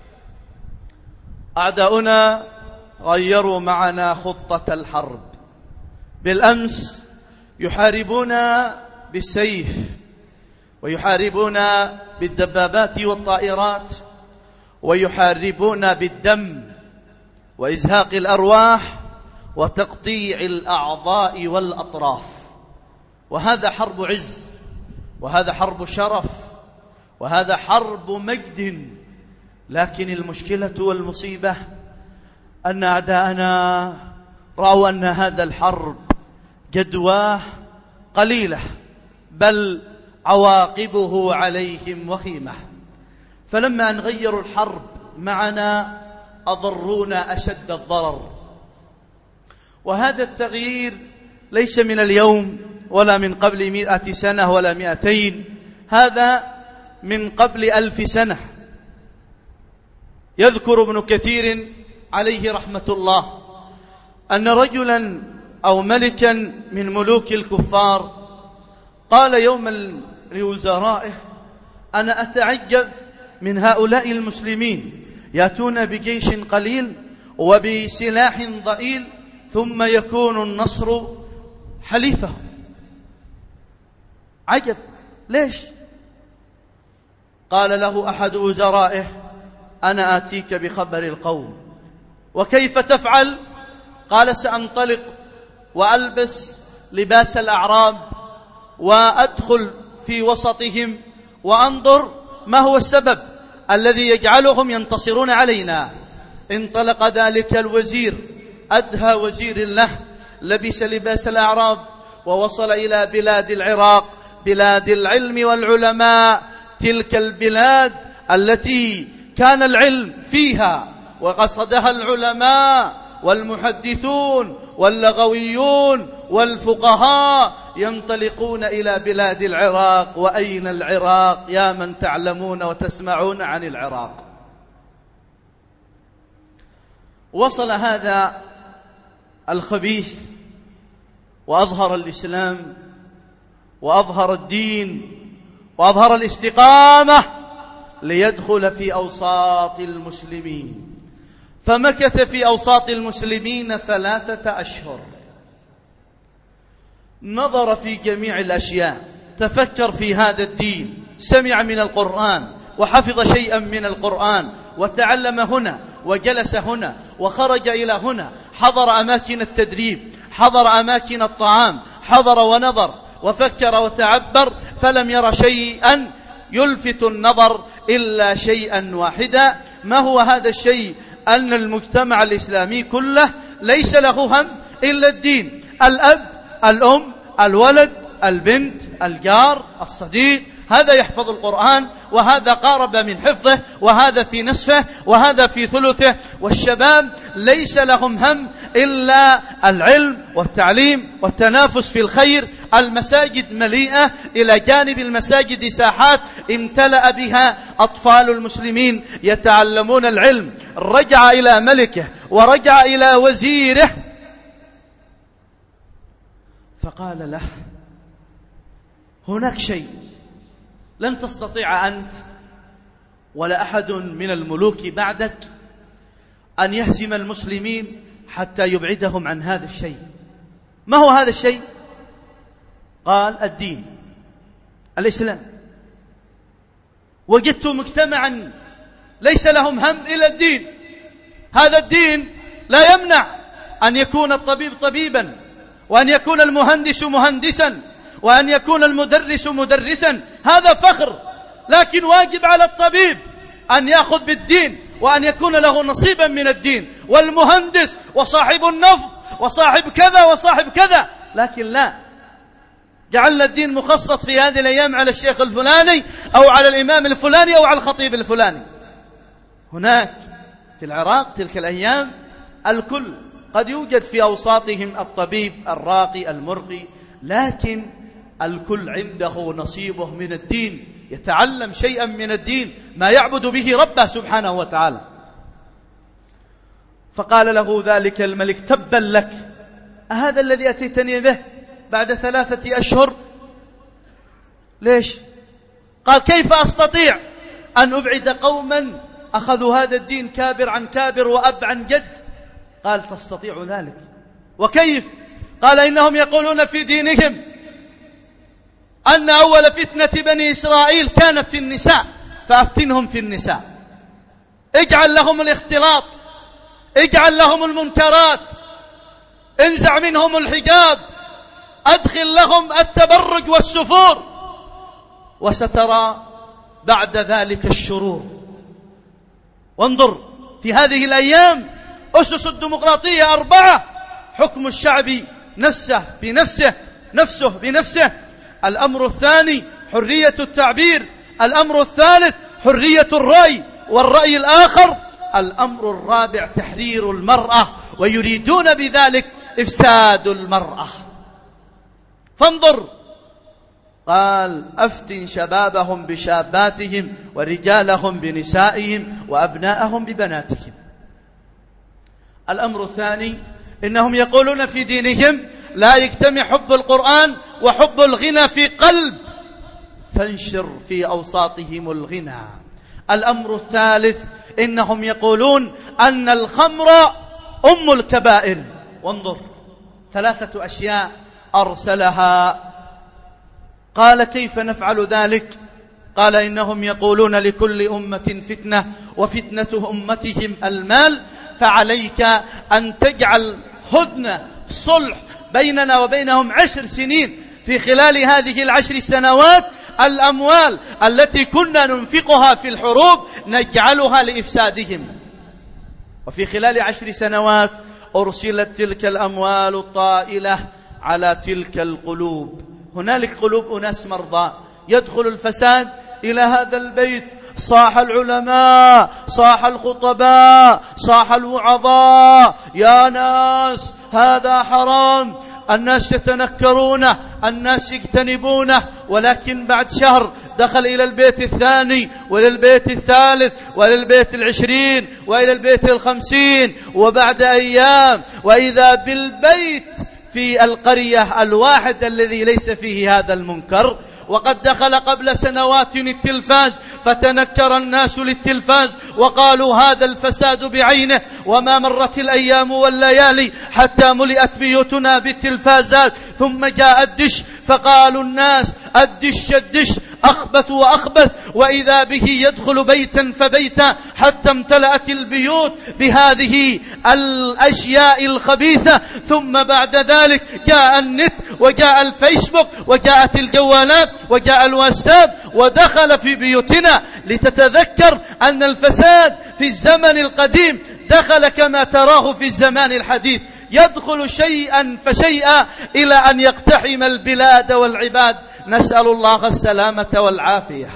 أعداؤنا غيروا معنا خطة الحرب. بالأمس يحاربون بالسيف، ويحاربون بالدبابات والطائرات، ويحاربون بالدم وإزهاق الأرواح وتقطيع الأعضاء والأطراف. وهذا حرب عز، وهذا حرب شرف، وهذا حرب مجد. لكن المشكلة والمصيبة أن أعداءنا رأوا أن هذا الحرب جدواه قليلة، بل عواقبه عليهم وخيمة. فلما أن غيروا الحرب معنا أضرونا أشد الضرر. وهذا التغيير ليس من اليوم ولا من قبل 100 سنة ولا 200، هذا من قبل 1000 سنة. يذكر ابن كثير عليه رحمة الله أن رجلا أو ملكا من ملوك الكفار قال يوما لوزرائه: أنا أتعجب من هؤلاء المسلمين، يأتون بجيش قليل وبسلاح ضئيل ثم يكون النصر حليفهم. عجب، ليش؟ قال له أحد وزرائه: أنا آتيك بخبر القوم. وكيف تفعل؟ قال: سأنطلق وألبس لباس الأعراب وأدخل في وسطهم وأنظر ما هو السبب الذي يجعلهم ينتصرون علينا. انطلق ذلك الوزير، أدهى وزير له، لبس لباس الأعراب ووصل إلى بلاد العراق، بلاد العلم والعلماء، تلك البلاد التي كان العلم فيها وقصدها العلماء والمحدثون واللغويون والفقهاء، ينطلقون إلى بلاد العراق. وأين العراق يا من تعلمون وتسمعون عن العراق؟ وصل هذا الخبيث وأظهر الإسلام وأظهر الدين وأظهر الاستقامة ليدخل في أوساط المسلمين، فمكث في أوساط المسلمين 3 أشهر. نظر في جميع الأشياء، تفكر في هذا الدين، سمع من القرآن وحفظ شيئا من القرآن، وتعلم هنا وجلس هنا وخرج إلى هنا، حضر أماكن التدريب، حضر أماكن الطعام، حضر ونظر وفكر وتعبر، فلم ير شيئا يلفت النظر إلا شيئا واحدا. ما هو هذا الشيء؟ أن المجتمع الإسلامي كله ليس له هم إلا الدين. الأب، الأم، الولد، البنت، الجار، الصديق، هذا يحفظ القرآن، وهذا قارب من حفظه، وهذا في نصفه، وهذا في ثلثه. والشباب ليس لهم هم إلا العلم والتعليم والتنافس في الخير. المساجد مليئة، إلى جانب المساجد ساحات امتلأ بها أطفال المسلمين يتعلمون العلم. رجع إلى ملكه ورجع إلى وزيره فقال له: هناك شيء لن تستطيع أنت ولا أحد من الملوك بعدك أن يهزم المسلمين حتى يبعدهم عن هذا الشيء. ما هو هذا الشيء؟ قال: الدين، الإسلام. وجدت مجتمعا ليس لهم هم إلا الدين. هذا الدين لا يمنع أن يكون الطبيب طبيبا، وأن يكون المهندس مهندسا، وأن يكون المدرس مدرسا، هذا فخر. لكن واجب على الطبيب أن يأخذ بالدين، وأن يكون له نصيبا من الدين، والمهندس وصاحب النفط وصاحب كذا وصاحب كذا. لكن لا، جعلنا الدين مخصص في هذه الأيام على الشيخ الفلاني أو على الإمام الفلاني أو على الخطيب الفلاني. هناك في العراق تلك الأيام الكل قد يوجد في أوساطهم الطبيب الراقي المرقي، لكن الكل عنده نصيبه من الدين، يتعلم شيئا من الدين ما يعبد به ربه سبحانه وتعالى. فقال له ذلك الملك: تبا لك، أهذا الذي أتيتني به بعد 3 أشهر؟ ليش؟ قال: كيف أستطيع أن أبعد قوما أخذوا هذا الدين كابر عن كابر وأب عن جد؟ قال: تستطيع ذلك. وكيف؟ قال: إنهم يقولون في دينهم أن أول فتنة بني إسرائيل كانت في النساء، فأفتنهم في النساء، اجعل لهم الاختلاط، اجعل لهم المنكرات، انزع منهم الحجاب، أدخل لهم التبرج والسفور، وسترى بعد ذلك الشرور. وانظر في هذه الأيام أسس الديمقراطية 4: حكم الشعب نفسه بنفسه، نفسه بنفسه. الأمر الثاني حرية التعبير. الأمر الثالث حرية الرأي والرأي الآخر. الأمر الرابع تحرير المرأة، ويريدون بذلك إفساد المرأة. فانظر، قال: أفتن شبابهم بشاباتهم، ورجالهم بنسائهم، وأبناءهم ببناتهم. الأمر الثاني إنهم يقولون في دينهم لا يجتمع حب القرآن وحب الغنى في قلب، فانشر في أوساطهم الغنى. الأمر الثالث إنهم يقولون أن الخمر أم الكبائر. وانظر 3 أشياء أرسلها. قال: كيف نفعل ذلك؟ قال: إنهم يقولون لكل أمة فتنة، وفتنة أمتهم المال، فعليك أن تجعل هدنة صلح بيننا وبينهم 10 سنين. في خلال هذه 10 سنوات الأموال التي كنا ننفقها في الحروب نجعلها لإفسادهم. وفي خلال 10 سنوات أرسلت تلك الأموال الطائلة على تلك القلوب. هنالك قلوب أناس مرضى، يدخل الفساد إلى هذا البيت، صاح العلماء، صاح الخطباء، صاح الوعظاء: يا ناس هذا حرام، الناس يتنكرونه، الناس يجتنبونه. ولكن بعد شهر دخل إلى البيت الثاني، وإلى البيت الثالث، وإلى البيت 20، وإلى البيت 50، وبعد أيام وإذا بالبيت في القرية الواحد الذي ليس فيه هذا المنكر. وقد دخل قبل سنوات التلفاز فتنكر الناس للتلفاز وقالوا هذا الفساد بعينه. وما مرت الأيام والليالي حتى ملئت بيوتنا بالتلفازات، ثم جاء الدش فقالوا الناس الدش أخبث وأخبث، وإذا به يدخل بيتا فبيتا حتى امتلأت البيوت بهذه الأشياء الخبيثة. ثم بعد ذلك جاء النت وجاء الفيسبوك وجاءت الجوالات وجاء الواتساب ودخل في بيوتنا، لتتذكر أن الفساد في الزمن القديم دخل كما تراه في الزمان الحديث، يدخل شيئا فشيئا إلى أن يقتحم البلاد والعباد. نسأل الله السلامة والعافية.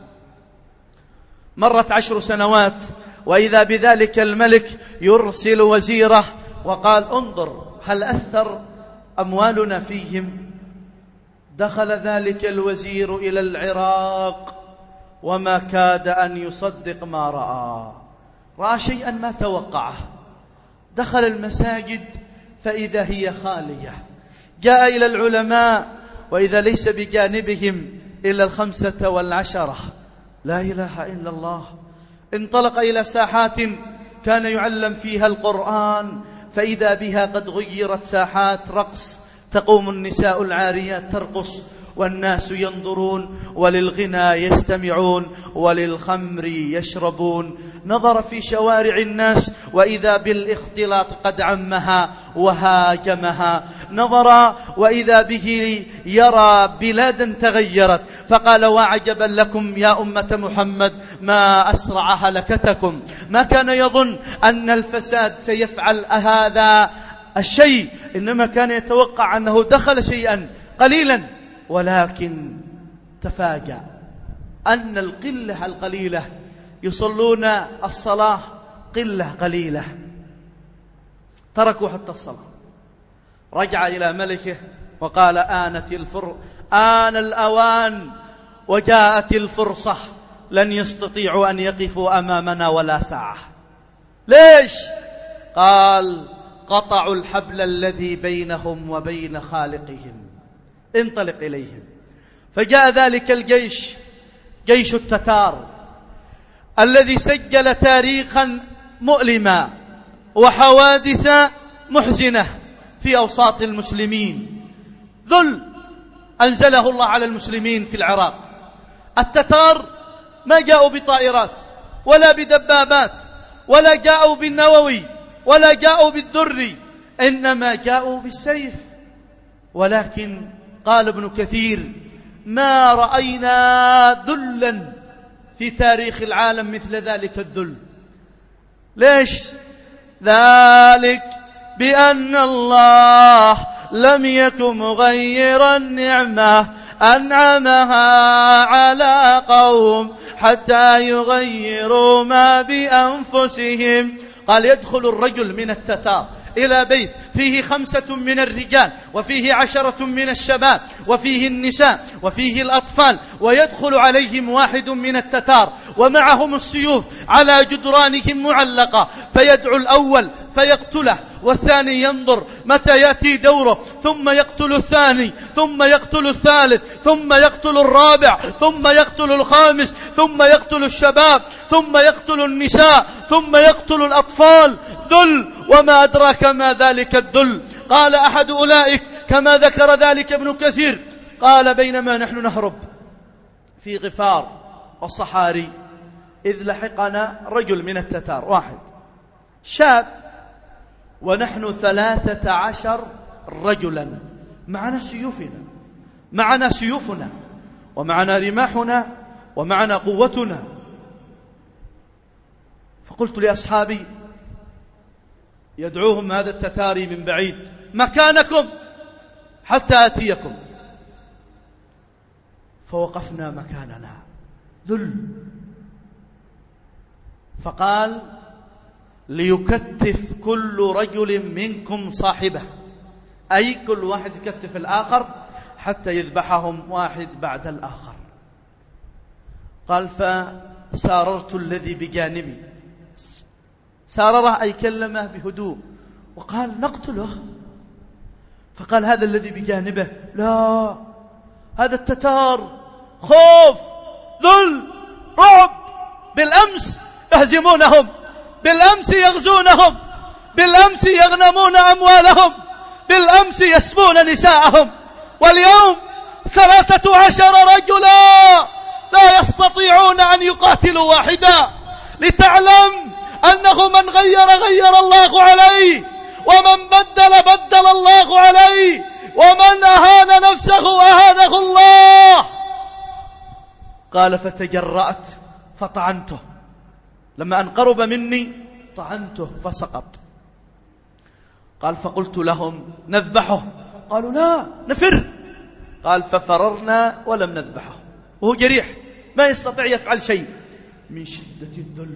مرت 10 سنوات وإذا بذلك الملك يرسل وزيره وقال انظر هل أثر أموالنا فيهم. دخل ذلك الوزير إلى العراق وما كاد أن يصدق ما رأى شيئا ما توقعه. دخل المساجد فإذا هي خالية. جاء إلى العلماء وإذا ليس بجانبهم إلا 15 و10. لا إله إلا الله. انطلق إلى ساحات كان يعلم فيها القرآن فإذا بها قد غيرت ساحات رقص، تقوم النساء العاريات ترقص والناس ينظرون، وللغنى يستمعون وللخمر يشربون. نظر في شوارع الناس وإذا بالاختلاط قد عمها وهاجمها. نظر وإذا به يرى بلادا تغيرت، فقال وعجبا لكم يا أمة محمد ما أسرع هلكتكم. ما كان يظن أن الفساد سيفعل هذا الشيء، إنما كان يتوقع أنه دخل شيئا قليلا، ولكن تفاجأ أن القلة القليلة يصلون الصلاة قلة قليلة، تركوا حتى الصلاة. رجع إلى ملكه وقال آن الأوان وجاءت الفرصة، لن يستطيعوا أن يقفوا أمامنا ولا ساعة. ليش؟ قال قطعوا الحبل الذي بينهم وبين خالقهم، انطلق إليهم. فجاء ذلك الجيش، جيش التتار الذي سجل تاريخا مؤلما وحوادث محزنة في أوساط المسلمين. ذل أنزله الله على المسلمين في العراق. التتار ما جاءوا بطائرات ولا بدبابات ولا جاءوا بالنووي ولا جاءوا بالذري، إنما جاءوا بالسيف. ولكن قال ابن كثير ما رأينا ذلا في تاريخ العالم مثل ذلك الذل. ليش؟ ذلك بأن الله لم يكن مغيرا نعمة أنعمها على قوم حتى يغيروا ما بأنفسهم. قال يدخل الرجل من التتار إلى بيت فيه 5 من الرجال وفيه 10 من الشباب وفيه النساء وفيه الأطفال، ويدخل عليهم واحد من التتار ومعهم السيوف على جدرانهم معلقة، فيدعو الأول فيقتله، والثاني ينظر متى يأتي دوره، ثم يقتل الثاني، ثم يقتل الثالث، ثم يقتل الرابع، ثم يقتل الخامس، ثم يقتل الشباب، ثم يقتل النساء، ثم يقتل الأطفال. ذل، وما أدراك ما ذلك الذل. قال أحد أولئك كما ذكر ذلك ابن كثير، قال بينما نحن نهرب في غفار والصحاري إذ لحقنا رجل من التتار، واحد شاب، ونحن 13 رجلا، معنا سيوفنا ومعنا رماحنا ومعنا قوتنا. فقلت لأصحابي يدعوهم هذا التتاري من بعيد مكانكم حتى آتيكم. فوقفنا مكاننا ذل. فقال ليكتف كل رجل منكم صاحبه، أي كل واحد يكتف الآخر حتى يذبحهم واحد بعد الآخر. قال فساررت الذي بجانبي، سارره أي كلمه بهدوء وقال نقتله. فقال هذا الذي بجانبه لا، هذا التتار خوف ذل رعب، بالأمس يهزمونهم، بالأمس يغزونهم، بالأمس يغنمون أموالهم، بالأمس يسبون نساءهم، واليوم 13 رجلا لا يستطيعون أن يقاتلوا واحدا. لتعلم أنه من غير الله عليه، ومن بدل الله عليه، ومن أهان نفسه أهانه الله. قال فتجرأت فطعنته، لما أن قرب مني طعنته فسقط. قال فقلت لهم نذبحه، قالوا لا نفر. قال ففررنا ولم نذبحه وهو جريح ما يستطيع يفعل شيء من شدة الذل.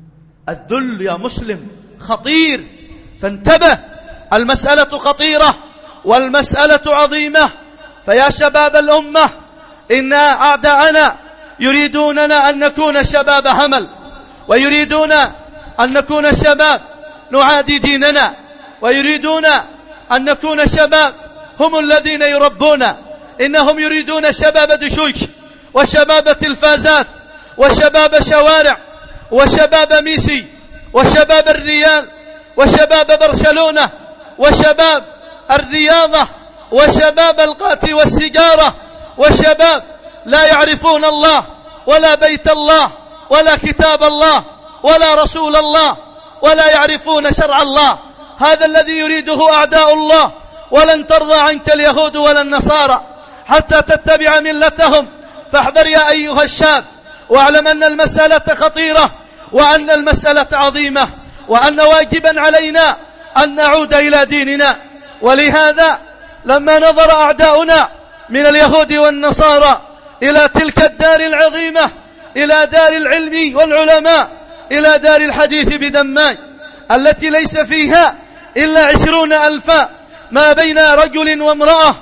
الذل يا مسلم خطير، فانتبه، المسألة خطيرة والمسألة عظيمة. فيا شباب الأمة، إن أعداءنا يريدوننا أن نكون شباب همل، ويريدون أن نكون شباب نعادي ديننا، ويريدون أن نكون شباب هم الذين يربونا. إنهم يريدون شباب دشوش، وشباب تلفازات، وشباب شوارع، وشباب ميسي، وشباب الريال، وشباب برشلونة، وشباب الرياضة، وشباب القات والسجارة، وشباب لا يعرفون الله ولا بيت الله ولا كتاب الله ولا رسول الله، ولا يعرفون شرع الله. هذا الذي يريده أعداء الله. ولن ترضى عنك اليهود ولا النصارى حتى تتبع ملتهم. فاحذر يا أيها الشاب، واعلم أن المسألة خطيرة، وأن المسألة عظيمة، وأن واجبا علينا أن نعود إلى ديننا. ولهذا لما نظر أعداؤنا من اليهود والنصارى إلى تلك الدار العظيمة، إلى دار العلم والعلماء، إلى دار الحديث بدماج التي ليس فيها إلا 20,000 ما بين رجل وامرأة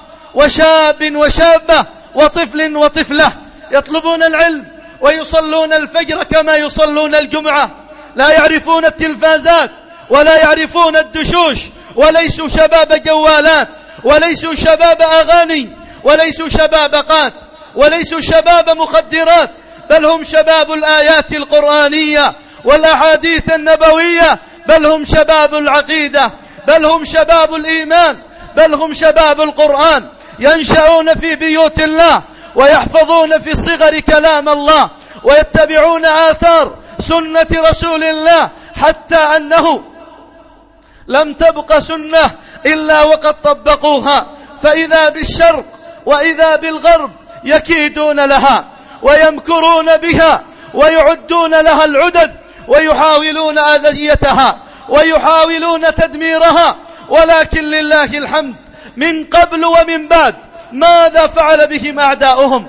وشاب وشابة وطفل وطفلة يطلبون العلم ويصلون الفجر كما يصلون الجمعة، لا يعرفون التلفازات ولا يعرفون الدشوش، وليسوا شباب جوالات، وليسوا شباب أغاني، وليسوا شباب قات، وليسوا شباب مخدرات، بل هم شباب الآيات القرآنية والأحاديث النبوية، بل هم شباب العقيدة، بل هم شباب الإيمان، بل هم شباب القرآن. ينشأون في بيوت الله، ويحفظون في الصغر كلام الله، ويتبعون آثار سنة رسول الله، حتى أنه لم تبق سنة إلا وقد طبقوها. فإذا بالشرق وإذا بالغرب يكيدون لها ويمكرون بها ويعدون لها العدد، ويحاولون أذيتها ويحاولون تدميرها. ولكن لله الحمد من قبل ومن بعد ماذا فعل بهم أعداؤهم؟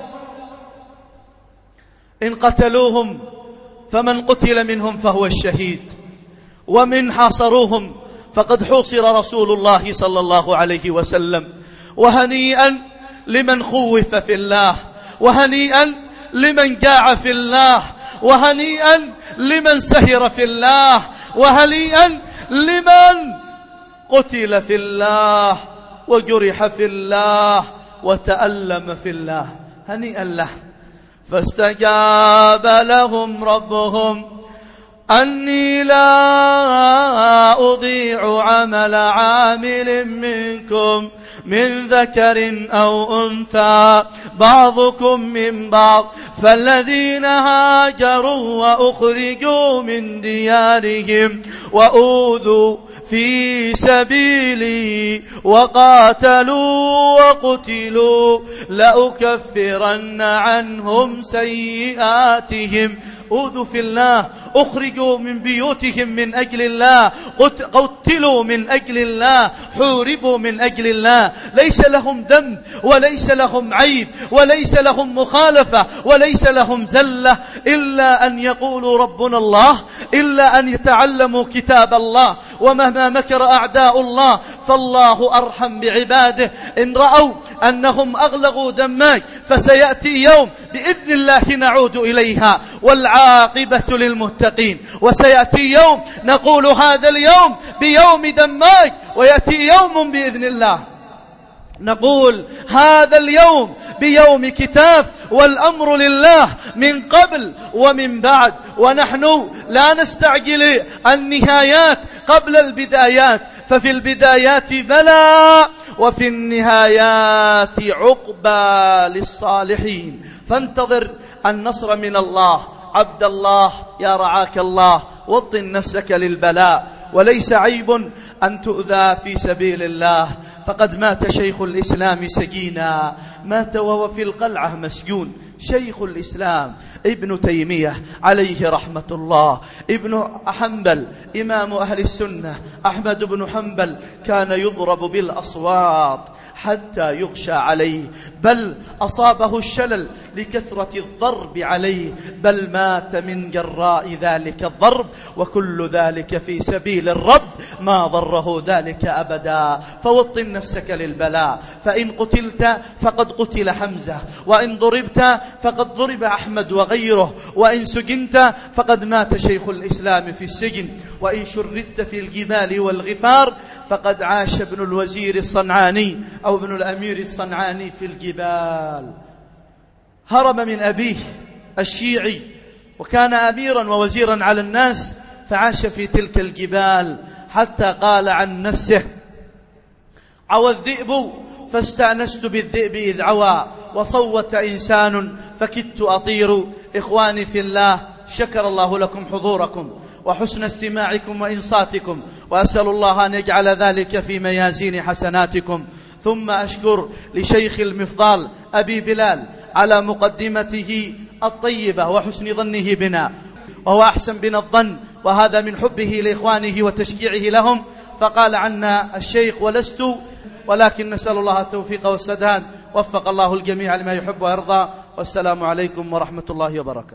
إن قتلوهم فمن قتل منهم فهو الشهيد، ومن حاصروهم فقد حوصر رسول الله صلى الله عليه وسلم. وهنيئا لمن خوف في الله، وهنيئا لمن جاع في الله، وهنيئا لمن سهر في الله، وهنيئا لمن قتل في الله وجرح في الله وتألم في الله، هنيئا له. فاستجاب لهم ربهم أني لا أضيع عمل عامل منكم من ذكر أو أنثى بعضكم من بعض، فالذين هاجروا وأخرجوا من ديارهم وأوذوا في سبيلي وقاتلوا وقتلوا لأكفرن عنهم سيئاتهم. أوذوا في الله، أخرجوا من بيوتهم من أجل الله، قتلوا من أجل الله، حوربوا من أجل الله. ليس لهم ذنب وليس لهم عيب وليس لهم مخالفة وليس لهم زلة، إلا أن يقولوا ربنا الله، إلا أن يتعلموا كتاب الله. ومهما مكر أعداء الله فالله أرحم بعباده. إن رأوا أنهم أغلقوا دماج فسيأتي يوم بإذن الله نعود إليها، والعاقبة للمتقين. وسيأتي يوم نقول هذا اليوم بيوم دماج، ويأتي يوم بإذن الله نقول هذا اليوم بيوم كتاف، والأمر لله من قبل ومن بعد، ونحن لا نستعجل النهايات قبل البدايات، ففي البدايات بلاء وفي النهايات عقبى للصالحين. فانتظر النصر من الله عبد الله، يا رعاك الله، وطن نفسك للبلاء، وليس عيب أن تؤذى في سبيل الله. فقد مات شيخ الإسلام سجينا، مات وهو في القلعة مسجون، شيخ الإسلام ابن تيمية عليه رحمة الله، ابن حنبل إمام أهل السنة أحمد بن حنبل، كان يضرب بالأصوات حتى يغشى عليه، بل أصابه الشلل لكثرة الضرب عليه، بل مات من جراء ذلك الضرب، وكل ذلك في سبيل الرب، ما ضره ذلك أبدا. فوطن نفسك للبلاء، فإن قتلت فقد قتل حمزة، وإن ضربت فقد ضرب أحمد وغيره، وإن سجنت فقد مات شيخ الإسلام في السجن، وإن شردت في الجبال والغفار فقد عاش ابن الوزير الصنعاني أو ابن الأمير الصنعاني في الجبال. هرب من أبيه الشيعي، وكان أميرا ووزيرا على الناس، فعاش في تلك الجبال حتى قال عن نفسه: عوى الذئب فاستأنست بالذئب إذ عوى، وصوت إنسان فكدت أطير. إخواني في الله، شكر الله لكم حضوركم وحسن استماعكم وإنصاتكم، وأسأل الله أن يجعل ذلك في ميازين حسناتكم. ثم أشكر لشيخ المفضال أبي بلال على مقدمته الطيبة وحسن ظنه بنا، وهو أحسن بنا الظن، وهذا من حبه لإخوانه وتشجيعه لهم. فقال عنا الشيخ: ولست، ولكن نسأل الله التوفيق والسداد. وفق الله الجميع لما يحب ويرضى، والسلام عليكم ورحمة الله وبركاته.